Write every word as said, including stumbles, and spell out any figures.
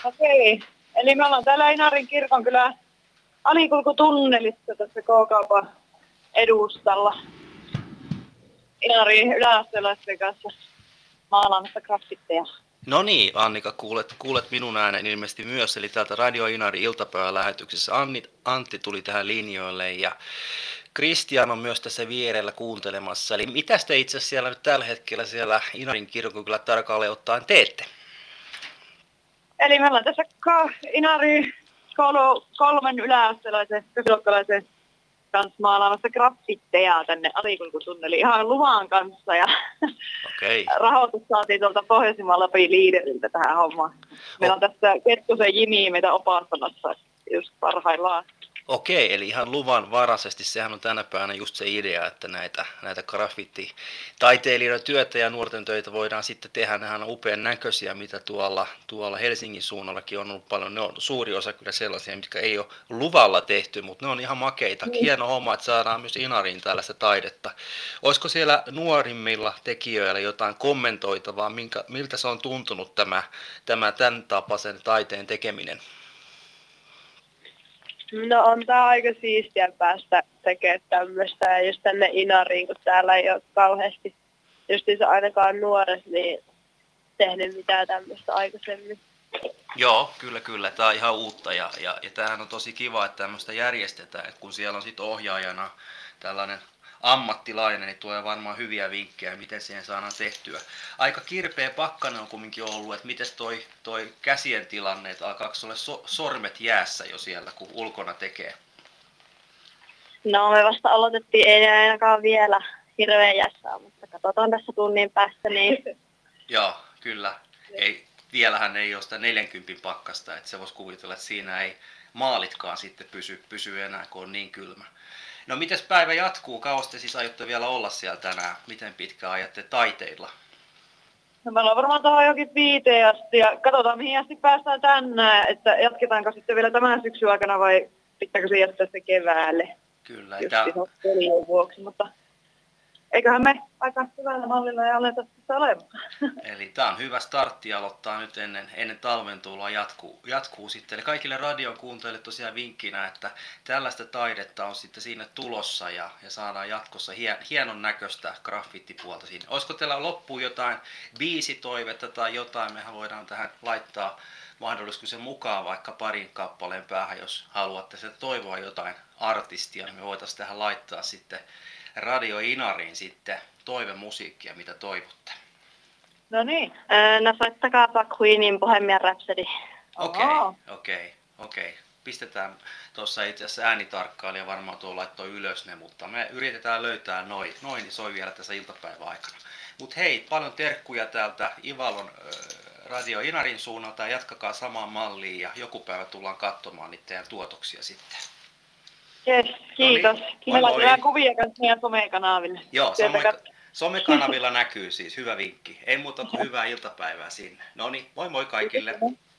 Okei. Eli me ollaan täällä Inarin kirkonkylän alikulkutunnelissa tässä K-kaupan edustalla. Inarin yläastelaisten kanssa maalaamassa graffitteja. No niin, Annika, kuulet, kuulet minun äänen ilmeisesti myös, eli täältä Radio Inari iltapäivälähetyksessä Anni, Antti tuli tähän linjoille ja Kristian on myös tässä vierellä kuuntelemassa. Eli mitä te itse asiassa siellä nyt tällä hetkellä siellä Inarin kirkonkylä tarkalleen ottaen teette? Eli me ollaan tässä Inarin koulu kolmen yläastelaisen, ysiluokkalaisen kanssa maalaamassa graffitteja tänne alikulkutunneliin ihan luvan kanssa ja okay. Rahoitus saatiin tuolta Pohjoisimman Lapin liideriltä tähän hommaan. Meillä on tässä Kettusen Jimi meitä opastamassa just parhaillaan. Okei, eli ihan luvan varaisesti, sehän on tänä päivänä just se idea, että näitä, näitä graffiti-taiteilijoiden työtä ja nuorten töitä voidaan sitten tehdä. Nehän on upean näköisiä, mitä tuolla, tuolla Helsingin suunnallakin on ollut paljon. Ne on suuri osa kyllä sellaisia, mitkä ei ole luvalla tehty, mutta ne on ihan makeita. Hieno homma, että saadaan myös Inariin tällaista taidetta. Olisiko siellä nuorimmilla tekijöillä jotain kommentoitavaa, minkä, miltä se on tuntunut tämä, tämä tämän tapaisen taiteen tekeminen? No on tää aika siistiä päästä tekemään tämmöistä ja just tänne Inariin, kun täällä ei ole kauheasti, justiinsa ainakaan nuoret, niin tehnyt mitään tämmöistä aikaisemmin. Joo, kyllä, kyllä. Tämä on ihan uutta ja, ja, ja tämähän on tosi kiva, että tämmöistä järjestetään, että kun siellä on sitten ohjaajana tällainen ammattilainen, niin tulee varmaan hyviä vinkkejä, miten siihen saadaan tehtyä. Aika kirpeä pakkanen on kumminkin ollut, että miten toi, toi käsien tilanne, että alkaako olla so, sormet jäässä jo siellä, kun ulkona tekee? No me vasta aloitettiin, ei ainakaan vielä hirveän jäässä, mutta katsotaan tässä tunnin päästä. Niin... Joo, kyllä. Ei, vielähän ei ole sitä neljänkympin pakkasta, että se voisi kuvitella, että siinä ei maalitkaan sitten pysy, pysy enää, kun on niin kylmä. No mites päivä jatkuu? Kauas te siis aiotte vielä olla siellä tänään? Miten pitkään ajatte taiteilla? No me ollaan varmaan tuohon jokin viiteen asti ja katsotaan mihin asti päästään tänään, että jatketaanko sitten vielä tämän syksyn aikana vai pitääkö se jättää se keväälle? Kyllä. Just ihan pelien vuoksi, mutta eiköhän me aika hyvällä mallilla ja aleta tässä olemaan. Eli tämä on hyvä startti aloittaa nyt ennen, ennen talven tuloa jatkuu, jatkuu sitten. Eli kaikille radion kuuntelijoille tosiaan vinkkinä, että tällaista taidetta on sitten siinä tulossa ja, ja saadaan jatkossa hien, hienon näköistä graffittipuolta siinä. Olisiko teillä loppuun jotain biisitoivetta tai jotain, mehän voidaan tähän laittaa mahdollisiko se mukaan vaikka parin kappaleen päähän, jos haluatte se toivoa jotain artistia, niin me voitaisiin tähän laittaa sitten Radio Inariin sitten toivemusiikkia, mitä toivotte. No niin. No soittakaapa Queenin Bohemian Rhapsody. Okei, okei, okei. Pistetään tuossa itse asiassa äänitarkkailija varmaan tuo laittoi ylös ne, mutta me yritetään löytää noin, noin niin soi vielä tässä iltapäivän aikana. Mutta hei, paljon terkkuja täältä Ivalon äh, Radio Inarin suunnalta ja jatkakaa samaan malliin ja joku päivä tullaan katsomaan niitä teidän tuotoksia sitten. Yes, kiitos. No niin, Me laitetaan kuvia kanssa meidän somekanaville. Joo, some, somekanavilla näkyy siis. Hyvä vinkki. Ei muuta kuin hyvää iltapäivää sinne. No niin, moi moi kaikille.